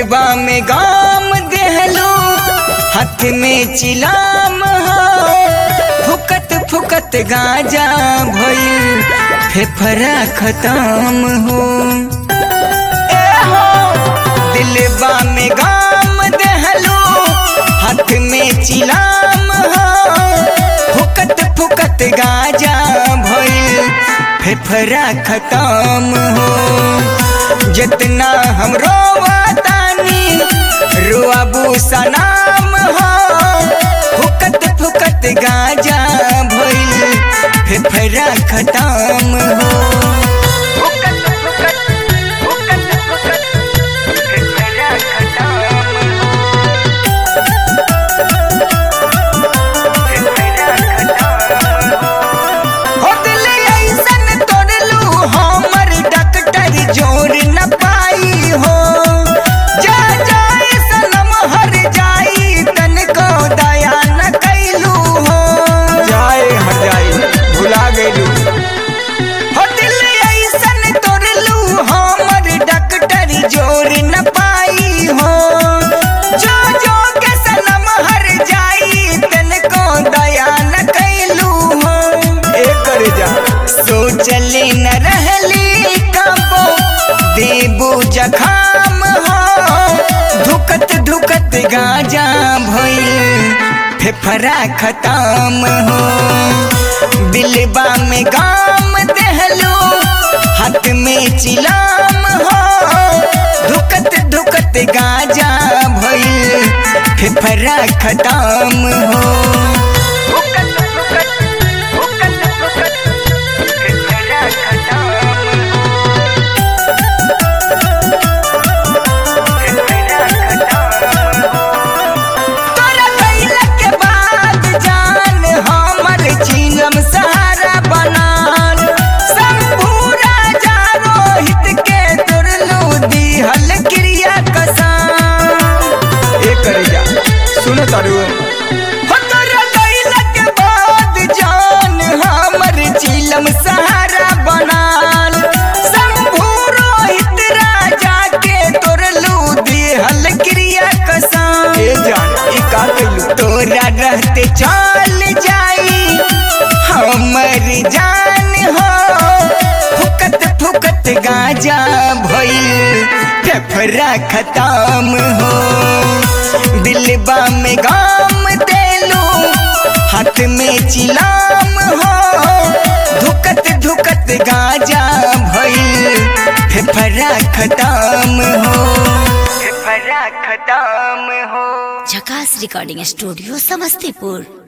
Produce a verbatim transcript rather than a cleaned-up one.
दिलबा में गाम देहलो हाथ में चिलाम हो फुकत फुकत गाजा भइल फेफड़ा खत्म हो ए हो दिलबा में गाम देहलो हाथ में चिलाम हो फुकत फुकत गाजा भइल फेफड़ा खत्म हो जितना हम रोवातानी रोआबू सनाम हो फुकत फुकत गाजा भइल फेफड़ा खत्म हो फुकत फुकत फुकत फुकत फेफड़ा खत्म हो दिल ऐसन तोड़लू हमर डॉक्टर जोर न पाई हो जा जाए सनम हर जाई तन को दया न कैलू हो जाए हर जाई भुला गइलू हो दिल ऐसन तोड़लू हमर डॉक्टर जोर न पाई हो जो जो के सनम हर जाई तन को दया न कैलू हो एकर जा सोचले न रहली कबो देबू जखाम हो धुकत धुकत गाजा भइल फेफड़ा खत्म हो दिलबा में गाम देहलो हाथ में चिलाम हो धुकत धुकत गाजा भइल फेफड़ा खत्म हो फुकत फुकत फुकत फुकत फेफड़ा खत्म सहारा बनाल संपूरा जा रोहित के तुरलू दिहल क्रिया कसान एक कर जा सुन तारू हो तोरा गइल के बाद जान हमर झीलम सहारा बनाल संपूरा रोहित राजा के तुरलू दिहल क्रिया कसान ए जान ई का कइलू तोरा रहते चल जाई हमर जान हो फुकत फुकत गाजा भइल फेफड़ा खत्म हो दिलबा में गाम देलू हाथ में चिलाम हो धुकत धुकत गाजा भइल फेफड़ा खत्म हो फेफड़ा खत्म हो। झकास रिकॉर्डिंग स्टूडियो समस्तीपुर।